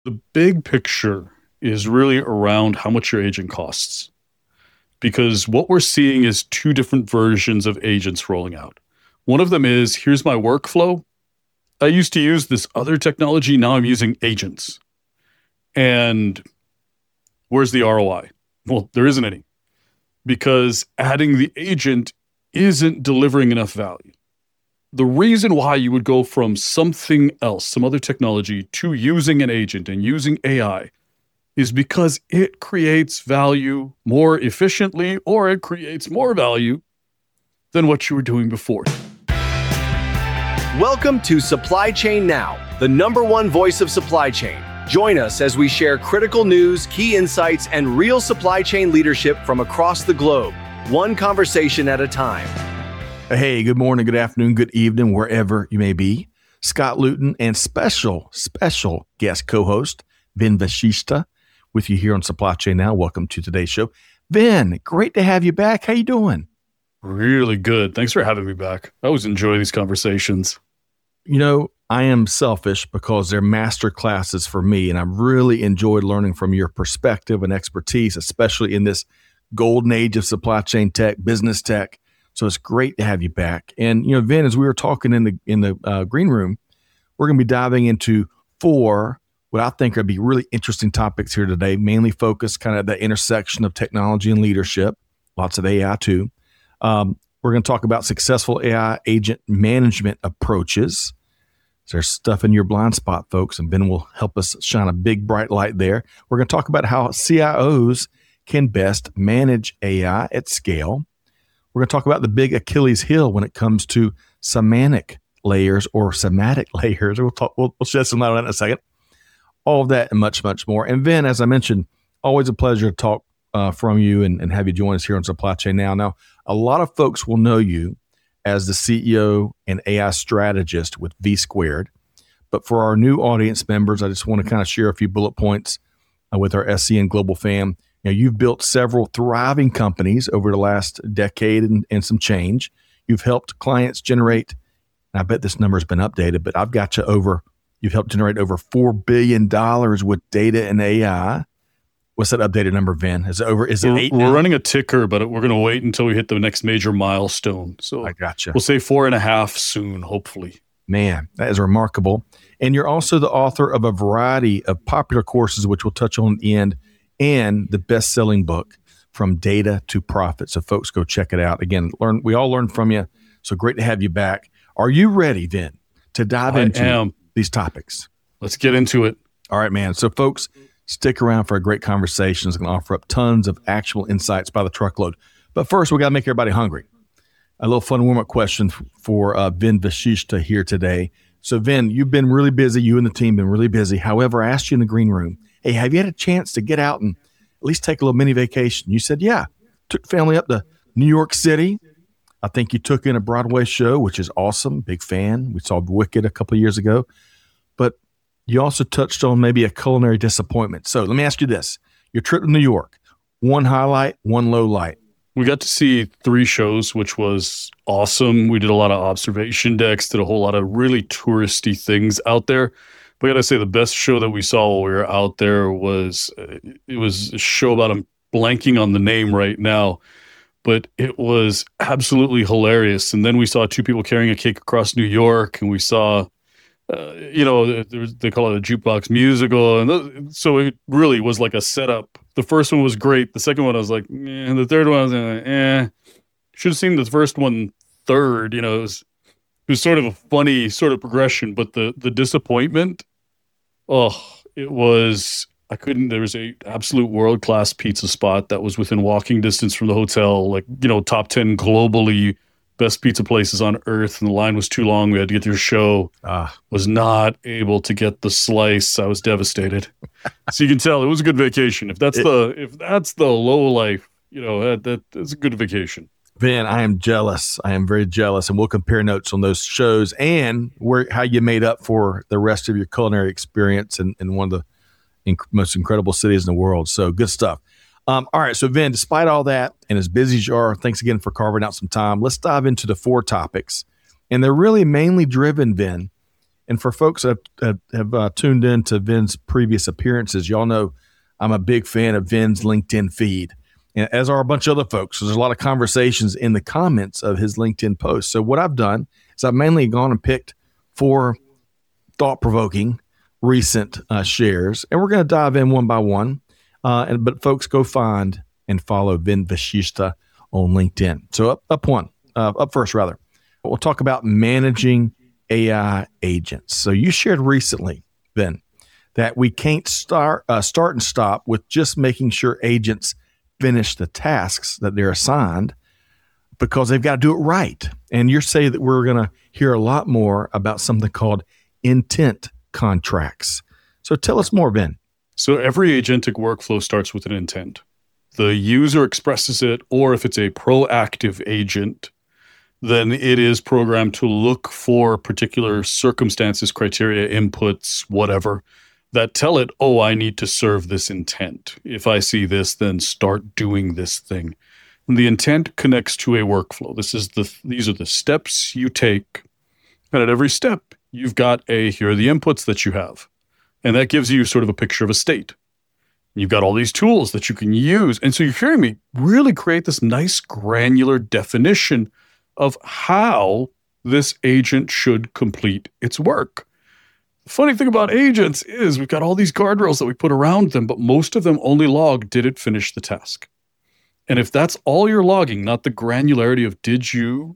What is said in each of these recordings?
The big picture is really around how much your agent costs. Because what we're seeing is two different versions of agents rolling out. One of them is here's my workflow. I used to use this other technology. Now I'm using agents. And where's the ROI? Well, there isn't any because adding the agent isn't delivering enough value. The reason why you would go from something else, some other technology, to using an agent and using AI is because it creates value more efficiently or it creates more value than what you were doing before. Welcome to Supply Chain Now, the #1 voice of supply chain. Join us as we share critical news, key insights, and real supply chain leadership from across the globe, one conversation at a time. Hey, good morning, good afternoon, good evening, wherever you may be. Scott Luton and special guest co-host, Vin Vashishta, with you here on Supply Chain Now. Welcome to today's show. Vin, great to have you back. How you doing? Really good. Thanks for having me back. I always enjoy these conversations. You know, I am selfish because they're master classes for me, and I've really enjoyed learning from your perspective and expertise, especially in this golden age of supply chain tech, business tech. So it's great to have you back. And, you know, Vin, as we were talking in the green room, we're going to be diving into 4 what I think are be really interesting topics here today, mainly focused kind of the intersection of technology and leadership, lots of AI too. We're going to talk about successful AI agent management approaches. There's stuff in your blind spot, folks, and Ben will help us shine a big, bright light there. We're going to talk about how CIOs can best manage AI at scale. We're going to talk about the big Achilles heel when it comes to semantic layers or semantic layers. We'll shed some light on that in a second. All of that and much, much more. And Vin, as I mentioned, always a pleasure to talk from you and have you join us here on Supply Chain Now. Now, a lot of folks will know you as the CEO and AI strategist with V2. But for our new audience members, I just want to kind of share a few bullet points with our SCN Global fam. You know, you've built several thriving companies over the last decade and some change. You've helped clients generate, and I bet this number has been updated, but I've got you've helped generate over $4 billion with data and AI. What's that updated number, Vin? Is it 8 We're running a ticker, but we're going to wait until we hit the next major milestone. So I gotcha. We'll say 4.5 soon, hopefully. Man, that is remarkable. And you're also the author of a variety of popular courses, which we'll touch on at the end, and the best-selling book, From Data to Profit. So folks, go check it out. Again, we all learn from you. So great to have you back. Are you ready, Vin, to dive into these topics? Let's get into it. All right, man. So folks, stick around for a great conversation. It's going to offer up tons of actual insights by the truckload. But first, we got to make everybody hungry. A little fun warm-up question for Vin Vashishta here today. So Vin, you've been really busy. You and the team been really busy. However, I asked you in the green room, hey, have you had a chance to get out and at least take a little mini vacation? You said, yeah. Took family up to New York City. I think you took in a Broadway show, which is awesome. Big fan. We saw Wicked a couple of years ago. But you also touched on maybe a culinary disappointment. So let me ask you this. Your trip to New York, one highlight, one low light. We got to see 3 shows, which was awesome. We did a lot of observation decks, did a whole lot of really touristy things out there. But I got to say the best show that we saw while we were out there was a show about, I'm blanking on the name right now, but it was absolutely hilarious. And then we saw 2 people carrying a cake across New York, and we saw they call it a jukebox musical. And so it really was like a setup. The first one was great. The second one, I was like, and the third one, I was like, should have seen the first one third. You know, it was sort of a funny sort of progression, but the disappointment, there was a absolute world-class pizza spot that was within walking distance from the hotel, like, you know, top 10 globally best pizza places on earth, and the line was too long. We had to get through a show. Was not able to get the slice. I was devastated. So you can tell it was a good vacation. If that's the low life, you know, that's a good vacation. Vin, I am jealous. I am very jealous, and we'll compare notes on those shows and how you made up for the rest of your culinary experience in one of the most incredible cities in the world. So good stuff. All right, so Vin, despite all that, and as busy as you are, thanks again for carving out some time. Let's dive into the 4 topics, and they're really mainly driven, Vin, And for folks that have tuned in to Vin's previous appearances, y'all know I'm a big fan of Vin's LinkedIn feed, and as are a bunch of other folks. So there's a lot of conversations in the comments of his LinkedIn posts. So what I've done is I've mainly gone and picked 4 thought-provoking recent shares, and we're going to dive in one by one. But folks, go find and follow Vin Vashishta on LinkedIn. So up first, we'll talk about managing AI agents. So you shared recently, Vin, that we can't start and stop with just making sure agents finish the tasks that they're assigned, because they've got to do it right. And you're saying that we're going to hear a lot more about something called intent contracts. So tell us more, Ben. So every agentic workflow starts with an intent. The user expresses it, or if it's a proactive agent, then it is programmed to look for particular circumstances, criteria, inputs, whatever, that tell it, oh, I need to serve this intent. If I see this, then start doing this thing. And the intent connects to a workflow. These are the steps you take. And at every step, you've got here are the inputs that you have. And that gives you sort of a picture of a state. You've got all these tools that you can use. And so you're hearing me really create this nice granular definition of how this agent should complete its work. The funny thing about agents is we've got all these guardrails that we put around them, but most of them only log, did it finish the task? And if that's all you're logging, not the granularity of did you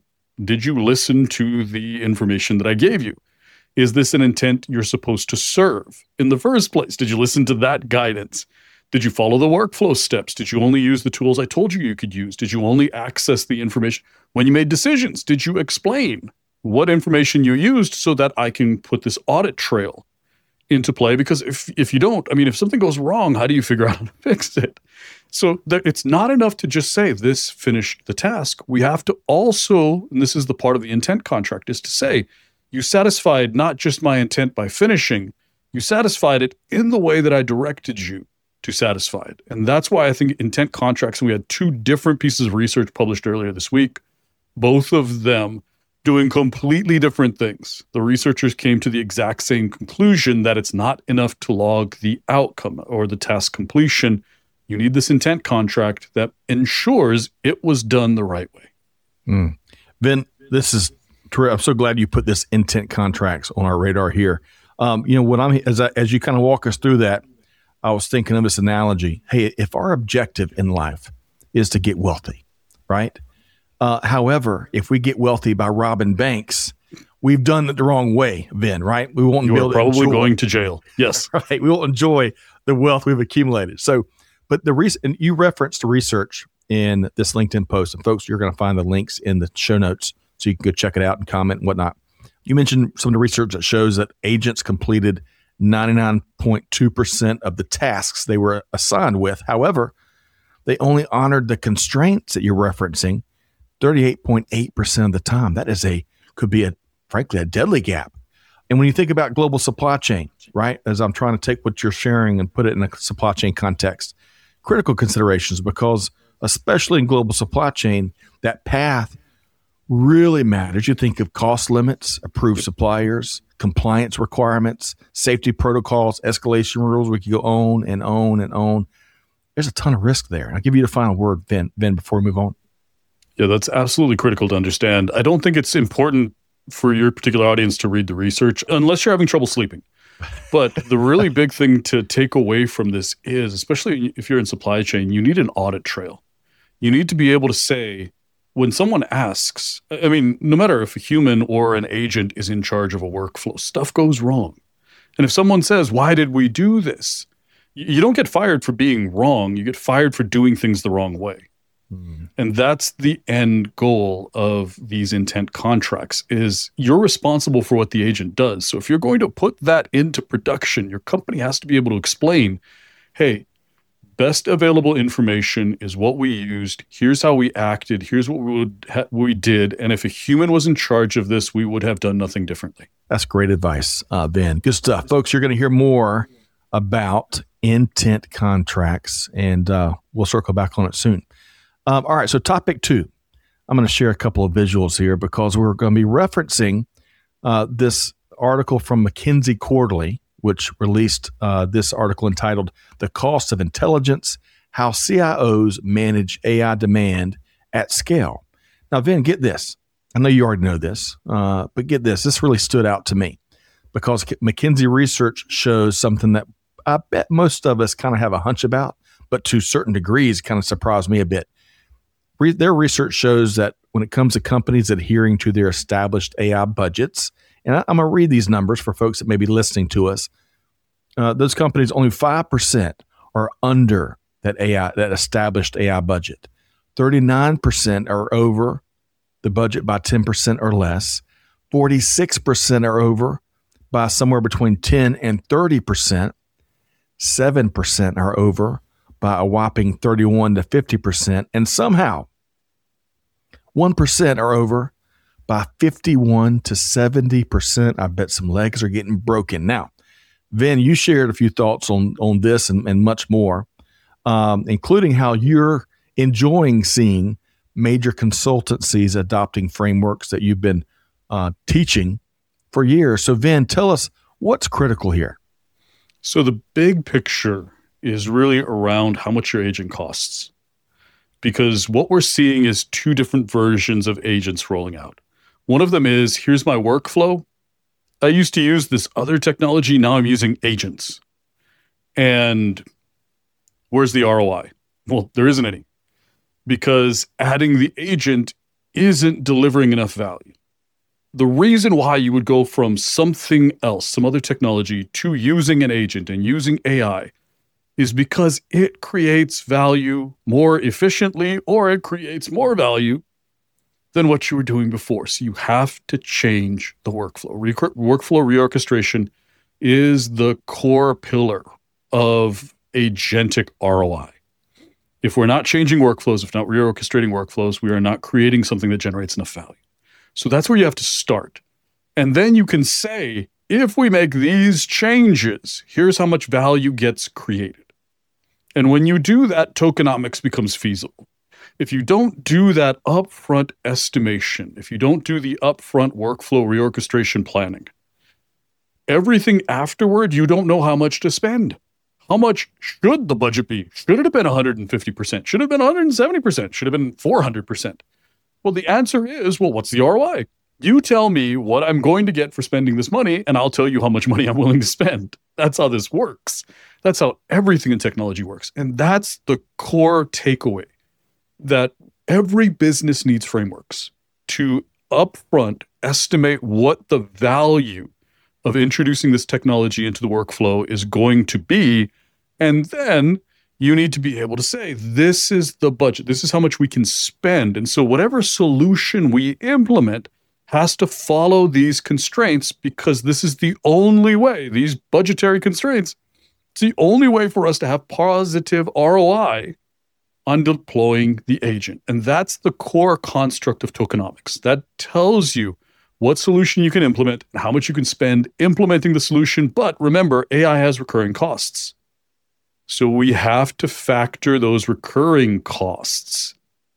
listen to the information that I gave you? Is this an intent you're supposed to serve in the first place? Did you listen to that guidance? Did you follow the workflow steps? Did you only use the tools I told you could use? Did you only access the information when you made decisions? Did you explain what information you used so that I can put this audit trail into play? Because if you don't, if something goes wrong, how do you figure out how to fix it? So it's not enough to just say this finished the task. We have to also, and this is the part of the intent contract, is to say, you satisfied not just my intent by finishing, you satisfied it in the way that I directed you to satisfy it. And that's why I think intent contracts, and we had 2 different pieces of research published earlier this week, both of them doing completely different things. The researchers came to the exact same conclusion that it's not enough to log the outcome or the task completion. You need this intent contract that ensures it was done the right way. Ben, this is terrific. I'm so glad you put this intent contracts on our radar here. As you kind of walk us through that, I was thinking of this analogy. Hey, if our objective in life is to get wealthy, right? However, if we get wealthy by robbing banks, we've done it the wrong way, Ben, right? We won't be able to probably going to jail. Yes. Right. We won't enjoy the wealth we've accumulated. So, but the reason, and you referenced the research in this LinkedIn post, and folks, you're going to find the links in the show notes so you can go check it out and comment and whatnot. You mentioned some of the research that shows that agents completed 99.2% of the tasks they were assigned with. However, they only honored the constraints that you're referencing 38.8% of the time. That could be frankly a deadly gap. And when you think about global supply chain, right, as I'm trying to take what you're sharing and put it in a supply chain context, critical considerations, because especially in global supply chain, that path really matters. You think of cost limits, approved suppliers, compliance requirements, safety protocols, escalation rules. We could go on and on and on. There's a ton of risk there. I'll give you the final word, Ben, before we move on. Yeah, that's absolutely critical to understand. I don't think it's important for your particular audience to read the research unless you're having trouble sleeping. But the really big thing to take away from this is, especially if you're in supply chain, you need an audit trail. You need to be able to say, when someone asks, no matter if a human or an agent is in charge of a workflow, stuff goes wrong. And if someone says, why did we do this? You don't get fired for being wrong. You get fired for doing things the wrong way. And that's the end goal of these intent contracts, is you're responsible for what the agent does. So if you're going to put that into production, your company has to be able to explain, hey, best available information is what we used. Here's how we acted. Here's what we did. And if a human was in charge of this, we would have done nothing differently. That's great advice, Ben. Good stuff. Folks, you're going to hear more about intent contracts, and we'll circle back on it soon. All right, so topic 2. I'm going to share a couple of visuals here because we're going to be referencing this article from McKinsey Quarterly, which released this article entitled "The Cost of Intelligence: How CIOs Manage AI Demand at Scale." Now, Vin, get this. I know you already know this, but get this. This really stood out to me because McKinsey research shows something that I bet most of us kind of have a hunch about, but to certain degrees kind of surprised me a bit. Their research shows that when it comes to companies adhering to their established AI budgets, and I'm going to read these numbers for folks that may be listening to us, those companies, only 5% are under that established AI budget. 39% are over the budget by 10% or less. 46% are over by somewhere between 10 and 30%. 7% are over by a whopping 31 to 50%. And somehow, 1% are over by 51 to 70%. I bet some legs are getting broken. Now, Vin, you shared a few thoughts on this and much more, including how you're enjoying seeing major consultancies adopting frameworks that you've been teaching for years. So, Vin, tell us what's critical here. So the big picture is really around how much your agent costs, because what we're seeing is two different versions of agents rolling out. One of them is, here's my workflow. I used to use this other technology. Now I'm using agents. And where's the ROI? Well, there isn't any, because adding the agent isn't delivering enough value. The reason why you would go from something else, some other technology, to using an agent and using AI is because it creates value more efficiently, or it creates more value than what you were doing before. So you have to change the workflow. Workflow reorchestration is the core pillar of agentic ROI. If we're not changing workflows, if not reorchestrating workflows, we are not creating something that generates enough value. So that's where you have to start. And then you can say, if we make these changes, here's how much value gets created. And when you do that, tokenomics becomes feasible. If you don't do that upfront estimation, if you don't do the upfront workflow reorchestration planning, everything afterward, you don't know how much to spend. How much should the budget be? Should it have been 150%? Should it have been 170%? Should it have been 400%? Well, the answer is, well, what's the ROI? You tell me what I'm going to get for spending this money, and I'll tell you how much money I'm willing to spend. That's how this works. That's how everything in technology works. And that's the core takeaway, that every business needs frameworks to upfront estimate what the value of introducing this technology into the workflow is going to be. And then you need to be able to say, this is the budget. This is how much we can spend. And so whatever solution we implement has to follow these constraints, because this is the only way, these budgetary constraints, it's the only way for us to have positive ROI on deploying the agent. And that's the core construct of tokenomics. That tells you what solution you can implement and how much you can spend implementing the solution. But remember, AI has recurring costs. So we have to factor those recurring costs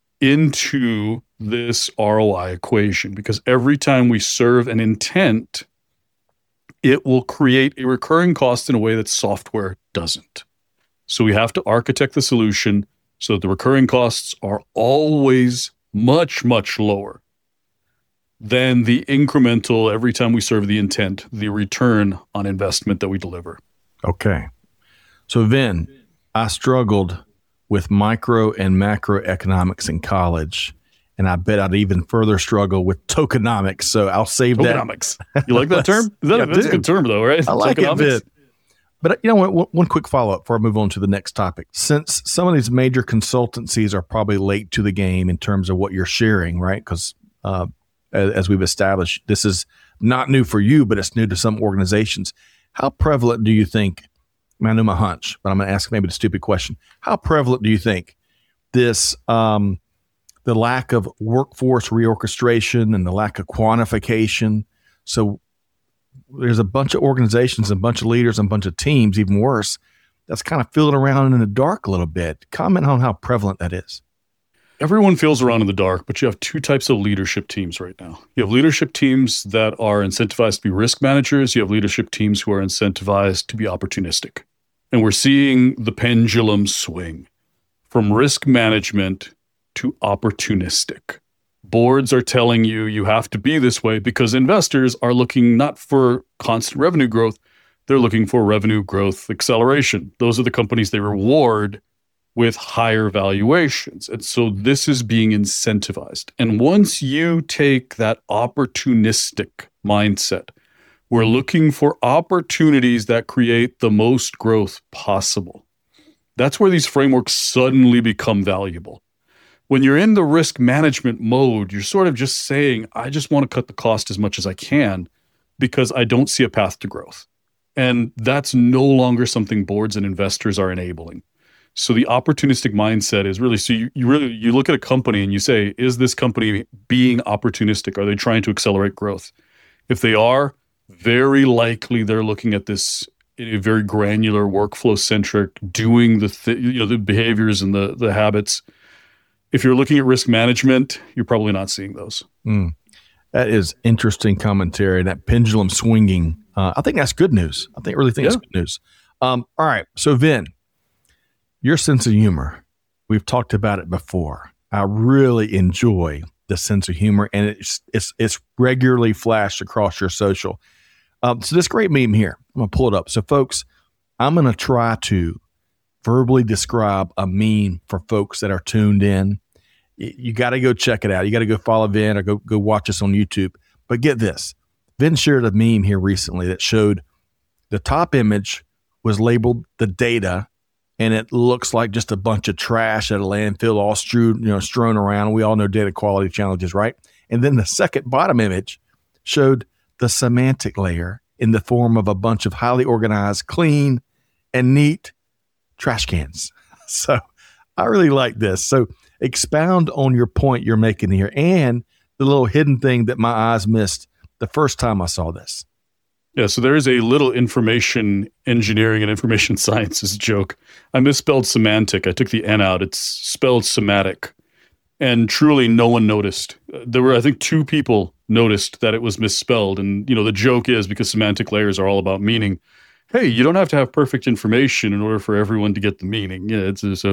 into this ROI equation, because every time we serve an intent, it will create a recurring cost in a way that software doesn't. So we have to architect the solution so that the recurring costs are always much, much lower than the incremental, every time we serve the intent, the return on investment that we deliver. Okay. So Vin, I struggled with micro and macroeconomics in college, and I bet I'd even further struggle with tokenomics. So I'll save tokenomics. You like that term? That's a good term, though, right? I like it, Vin. But you know what? One quick follow-up before I move on to the next topic. Since some of these major consultancies are probably late to the game in terms of what you're sharing, right? Because as we've established, this is not new for you, but it's new to some organizations. How prevalent do you think, I know my hunch, but I'm going to ask maybe the stupid question. How prevalent do you think this, the lack of workforce reorchestration and the lack of quantification? So there's a bunch of organizations, a bunch of leaders, and a bunch of teams, even worse, that's kind of feeling around in the dark a little bit. Comment on how prevalent that is. everyone feels around in the dark, but you have two types of leadership teams right now. You have leadership teams that are incentivized to be risk managers. You have leadership teams who are incentivized to be opportunistic. And we're seeing the pendulum swing from risk management to opportunistic. Boards are telling you you have to be this way because investors are looking not for constant revenue growth, they're looking for revenue growth acceleration. Those are the companies they reward with higher valuations. And so this is being incentivized. And once you take that opportunistic mindset, we're looking for opportunities that create the most growth possible. That's where these frameworks suddenly become valuable. When you're in the risk management mode, you're sort of just saying, I just want to cut the cost as much as I can because I don't see a path to growth. And that's no longer something boards and investors are enabling. So the opportunistic mindset is really, so you look at a company and you say, is this company being opportunistic? Are they trying to accelerate growth? If they are, very likely they're looking at this in a very granular, workflow-centric, doing the behaviors and the habits. If you're looking at risk management, you're probably not seeing those. That is interesting commentary, that pendulum swinging. I think that's good news. I really think that's good news. All right. So, Vin, your sense of humor, we've talked about it before. I really enjoy the sense of humor, and it's regularly flashed across your social. So this great meme here, I'm going to pull it up. So, folks, I'm going to try to verbally describe a meme for folks that are tuned in. You got to go check it out. You got to go follow Vin or go watch us on YouTube. But get this. Vin shared a meme here recently that showed the top image was labeled the data, and it looks like just a bunch of trash at a landfill all strewn around. We all know data quality challenges, right? And then the second bottom image showed the semantic layer in the form of a bunch of highly organized, clean, and neat trash cans. So I really like this. So expound on your point you're making here and the little hidden thing that my eyes missed the first time I saw this. Yeah, so there is a little information engineering and information sciences joke. I misspelled semantic. I took the N out. It's spelled somatic. And truly no one noticed. There were, I think, 2 people noticed that it was misspelled. And, the joke is, because semantic layers are all about meaning, hey, you don't have to have perfect information in order for everyone to get the meaning. Yeah,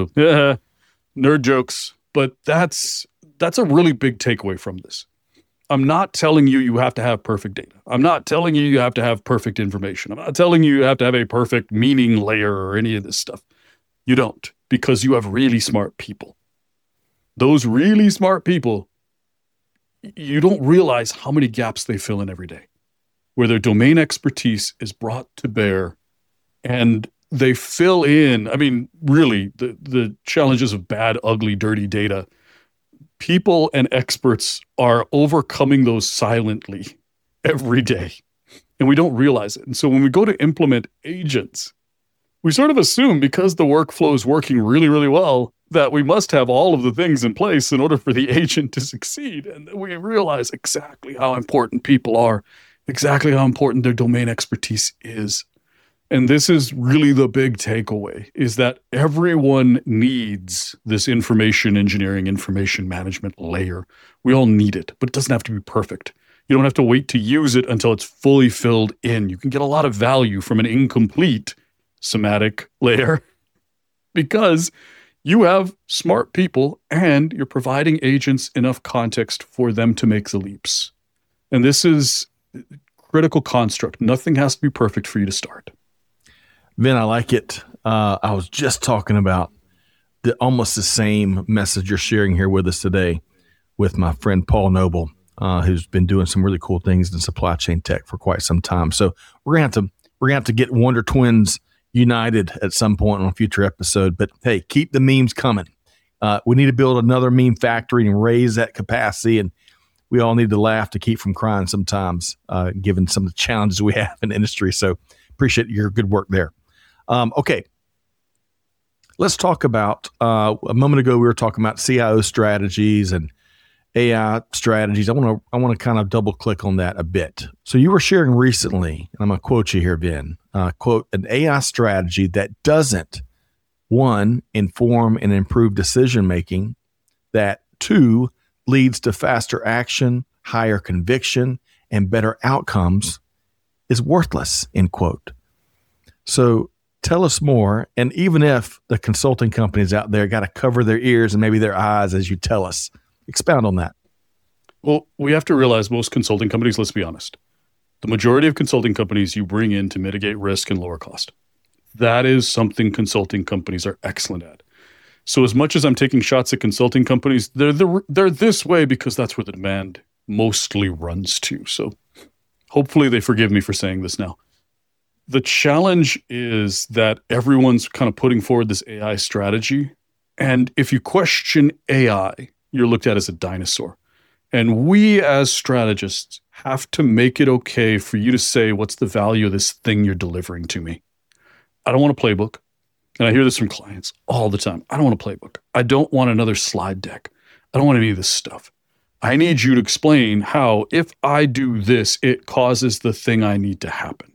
nerd jokes. But that's a really big takeaway from this. I'm not telling you have to have perfect data. I'm not telling you have to have perfect information. I'm not telling you have to have a perfect meaning layer or any of this stuff. You don't, because you have really smart people. Those really smart people, you don't realize how many gaps they fill in every day, where their domain expertise is brought to bear and they fill in, really, the challenges of bad, ugly, dirty data. People and experts are overcoming those silently every day, and we don't realize it. And so when we go to implement agents, we sort of assume because the workflow is working really, really well, that we must have all of the things in place in order for the agent to succeed. And then we realize exactly how important people are, exactly how important their domain expertise is. And this is really the big takeaway, is that everyone needs this information engineering, information management layer. We all need it, but it doesn't have to be perfect. You don't have to wait to use it until it's fully filled in. You can get a lot of value from an incomplete semantic layer because you have smart people and you're providing agents enough context for them to make the leaps. And this is a critical construct. Nothing has to be perfect for you to start. Vin, I like it. I was just talking about almost the same message you're sharing here with us today with my friend Paul Noble, who's been doing some really cool things in supply chain tech for quite some time. So we're gonna have to get Wonder Twins united at some point on a future episode. But hey, keep the memes coming. We need to build another meme factory and raise that capacity. And we all need to laugh to keep from crying sometimes, given some of the challenges we have in the industry. So appreciate your good work there. Okay. Let's talk about, a moment ago, we were talking about CIO strategies and AI strategies. I want to kind of double click on that a bit. So you were sharing recently, and I'm going to quote you here, Vin, quote, an AI strategy that doesn't, 1, inform and improve decision-making, that two leads to faster action, higher conviction, and better outcomes is worthless, end quote. So tell us more. And even if the consulting companies out there got to cover their ears and maybe their eyes as you tell us, expound on that. Well, we have to realize most consulting companies, let's be honest, the majority of consulting companies you bring in to mitigate risk and lower cost. That is something consulting companies are excellent at. So as much as I'm taking shots at consulting companies, they're this way because that's where the demand mostly runs to. So hopefully they forgive me for saying this now. The challenge is that everyone's kind of putting forward this AI strategy. And if you question AI, you're looked at as a dinosaur. And we as strategists have to make it okay for you to say, what's the value of this thing you're delivering to me? I don't want a playbook. And I hear this from clients all the time. I don't want a playbook. I don't want another slide deck. I don't want any of this stuff. I need you to explain how, if I do this, it causes the thing I need to happen.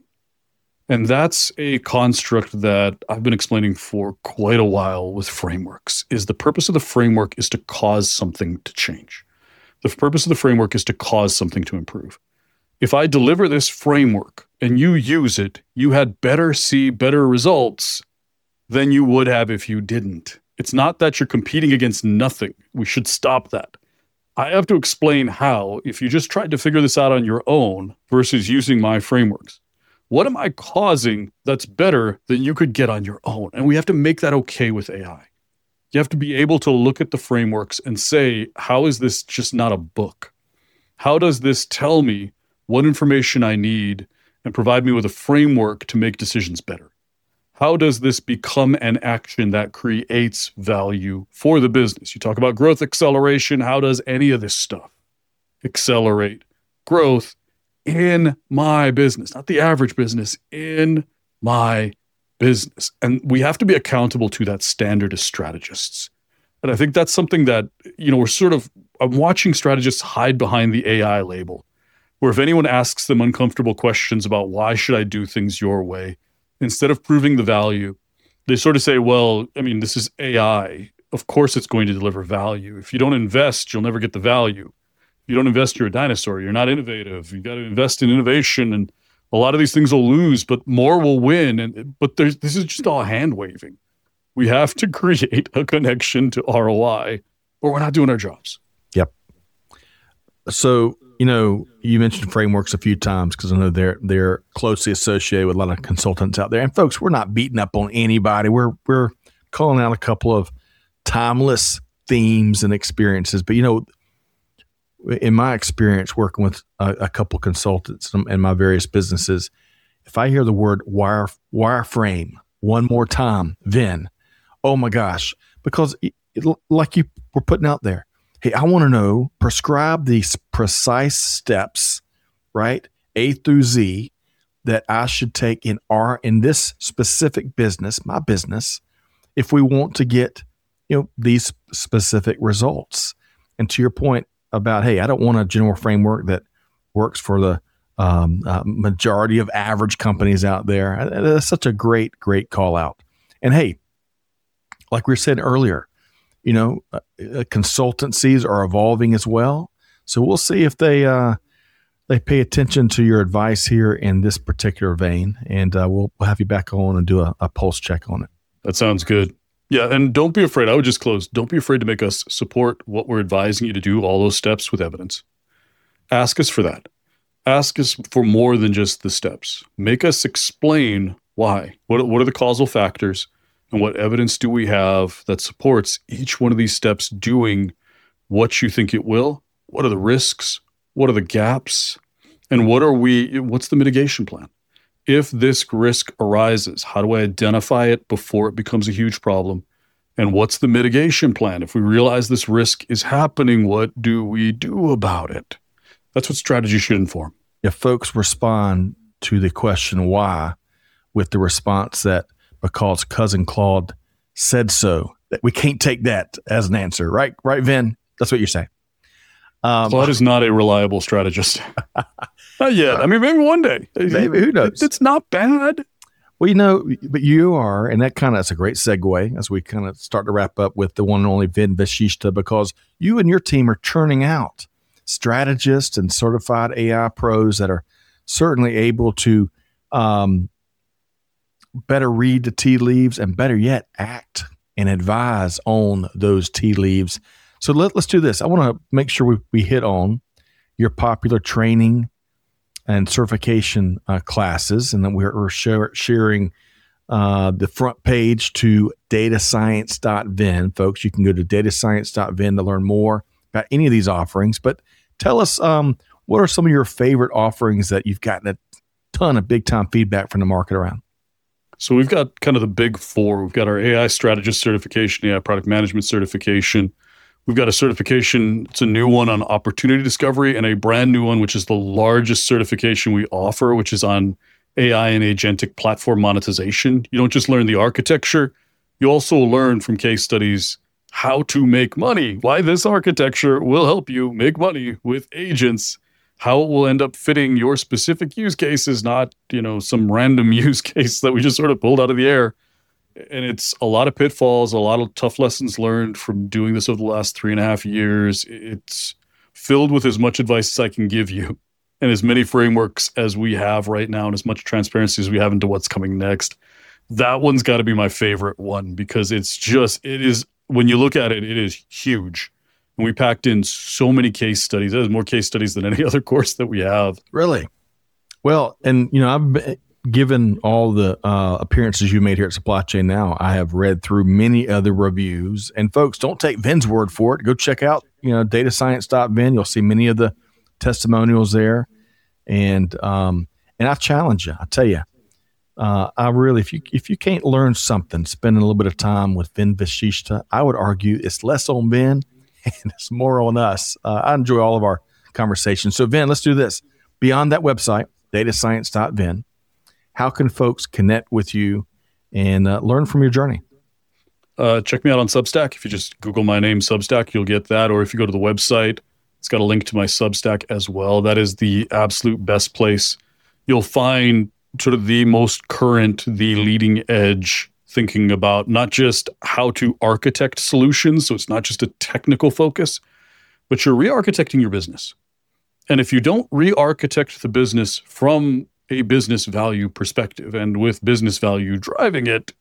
And that's a construct that I've been explaining for quite a while with frameworks, is the purpose of the framework is to cause something to change. The purpose of the framework is to cause something to improve. If I deliver this framework and you use it, you had better see better results than you would have if you didn't. It's not that you're competing against nothing. We should stop that. I have to explain how, if you just tried to figure this out on your own versus using my frameworks, what am I causing that's better than you could get on your own? And we have to make that okay with AI. You have to be able to look at the frameworks and say, how is this just not a book? How does this tell me what information I need and provide me with a framework to make decisions better? How does this become an action that creates value for the business? You talk about growth acceleration. How does any of this stuff accelerate growth in my business? Not the average business, in my business. And we have to be accountable to that standard as strategists. And I think that's something that, I'm watching strategists hide behind the AI label, where if anyone asks them uncomfortable questions about why should I do things your way, instead of proving the value, they sort of say, well, this is AI. Of course it's going to deliver value. If you don't invest, you'll never get the value. If you don't invest, you're a dinosaur. You're not innovative. You got to invest in innovation, and a lot of these things will lose, but more will win. But this is just all hand waving. We have to create a connection to ROI, or we're not doing our jobs. Yep. So, you mentioned frameworks a few times because I know they're closely associated with a lot of consultants out there. And folks, we're not beating up on anybody. We're calling out a couple of timeless themes and experiences. But in my experience working with a couple consultants in my various businesses, if I hear the word wireframe one more time, then, oh my gosh, because like you were putting out there, hey, I want to know, prescribe these precise steps, right? A through Z that I should take in this specific business, my business, if we want to get, these specific results. And to your point about, hey, I don't want a general framework that works for the majority of average companies out there. That's such a great call out. And hey, like we said earlier, consultancies are evolving as well. So we'll see if they pay attention to your advice here in this particular vein, and we'll have you back on and do a pulse check on it. That sounds good. Yeah, and don't be afraid. I would just close. Don't be afraid to make us support what we're advising you to do, all those steps with evidence. Ask us for that. Ask us for more than just the steps. Make us explain why. What are the causal factors? And what evidence do we have that supports each one of these steps doing what you think it will? What are the risks? What are the gaps? And what's the mitigation plan? If this risk arises, how do I identify it before it becomes a huge problem? And what's the mitigation plan? If we realize this risk is happening, what do we do about it? That's what strategy should inform. If folks respond to the question why with the response that because Cousin Claude said so, that we can't take that as an answer, right? Right, Vin? That's what you're saying. Claude is not a reliable strategist. Not yet. Maybe one day. Maybe, who knows? It's not bad. Well, but you are, and that's a great segue as we kind of start to wrap up with the one and only Vin Vasishta, because you and your team are churning out strategists and certified AI pros that are certainly able to better read the tea leaves and better yet act and advise on those tea leaves. So let's do this. I want to make sure we hit on your popular training and certification classes, and then we're sharing the front page to datascience.vin. Folks, you can go to datascience.vin to learn more about any of these offerings. But tell us, what are some of your favorite offerings that you've gotten a ton of big-time feedback from the market around? So we've got kind of the big four. We've got our AI strategist certification, AI product management certification. We've got a certification, it's a new one on opportunity discovery, and a brand new one, which is the largest certification we offer, which is on AI and agentic platform monetization. You don't just learn the architecture, you also learn from case studies how to make money, why this architecture will help you make money with agents, how it will end up fitting your specific use cases, not, some random use case that we just sort of pulled out of the air. And it's a lot of pitfalls, a lot of tough lessons learned from doing this over the last 3.5 years. It's filled with as much advice as I can give you and as many frameworks as we have right now and as much transparency as we have into what's coming next. That one's got to be my favorite one because it is, when you look at it, it is huge. And we packed in so many case studies. There's more case studies than any other course that we have. Really? Well, and, given all the appearances you made here at Supply Chain Now, I have read through many other reviews. And folks, don't take Vin's word for it. Go check out, datascience.vin. You'll see many of the testimonials there. And I challenge you. I tell you, I really, if you can't learn something, spending a little bit of time with Vin Vasishta, I would argue it's less on Vin and it's more on us. I enjoy all of our conversations. So Vin, let's do this. Beyond that website, datascience.vin, how can folks connect with you and learn from your journey? Check me out on Substack. If you just Google my name, Substack, you'll get that. Or if you go to the website, it's got a link to my Substack as well. That is the absolute best place. You'll find sort of the most current, the leading edge thinking about not just how to architect solutions. So it's not just a technical focus, but you're re-architecting your business. And if you don't re-architect the business from a business value perspective and with business value driving it,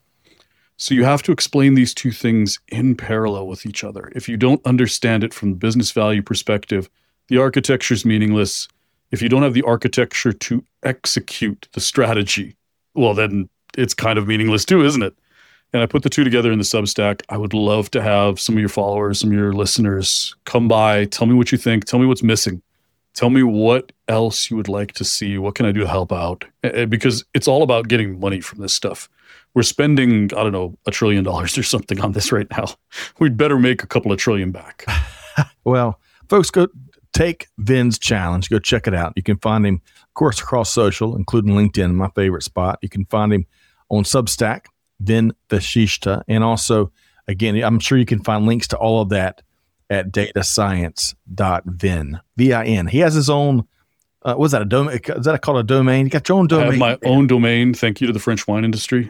so you have to explain these two things in parallel with each other. If you don't understand it from the business value perspective, the architecture is meaningless. If you don't have the architecture to execute the strategy, well, then it's kind of meaningless too, isn't it? And I put the two together in the Substack. I would love to have some of your followers, some of your listeners come by, tell me what you think, tell me what's missing. Tell me what else you would like to see. What can I do to help out? Because it's all about getting money from this stuff. We're spending, $1 trillion or something on this right now. We'd better make a couple of trillion back. Well, folks, go take Vin's challenge. Go check it out. You can find him, of course, across social, including LinkedIn, my favorite spot. You can find him on Substack, Vin Vasishta. And also, again, I'm sure you can find links to all of that at datascience.vin, VIN. He has his own, what's that, a domain? Is that called a domain? You got your own domain. I have my own domain. Thank you to the French wine industry.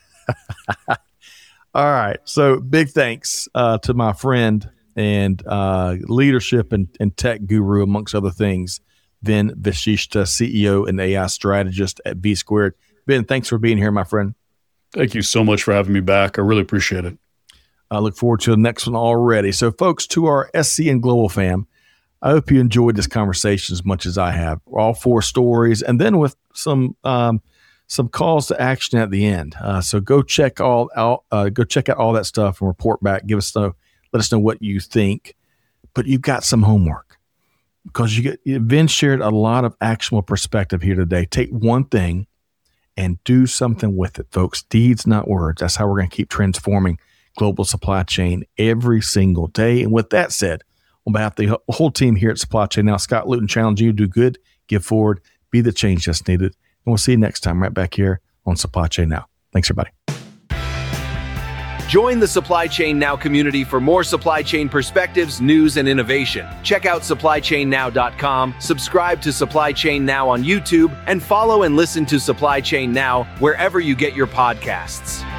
All right. So big thanks to my friend and leadership and tech guru, amongst other things, Vin Vasishta, CEO and AI strategist at V Squared. Vin, thanks for being here, my friend. Thank you so much for having me back. I really appreciate it. I look forward to the next one already. So, folks, to our SCN Global fam, I hope you enjoyed this conversation as much as I have. All 4 stories, and then with some calls to action at the end. So go check out all that stuff and report back. Let us know what you think. But you've got some homework because Vin shared a lot of actionable perspective here today. Take one thing and do something with it, folks. Deeds, not words. That's how we're going to keep transforming global supply chain every single day. And with that said, on behalf of the whole team here at Supply Chain Now, Scott Luton challenging you to do good, give forward, be the change that's needed. And we'll see you next time right back here on Supply Chain Now. Thanks, everybody. Join the Supply Chain Now community for more supply chain perspectives, news, and innovation. Check out supplychainnow.com, subscribe to Supply Chain Now on YouTube, and follow and listen to Supply Chain Now wherever you get your podcasts.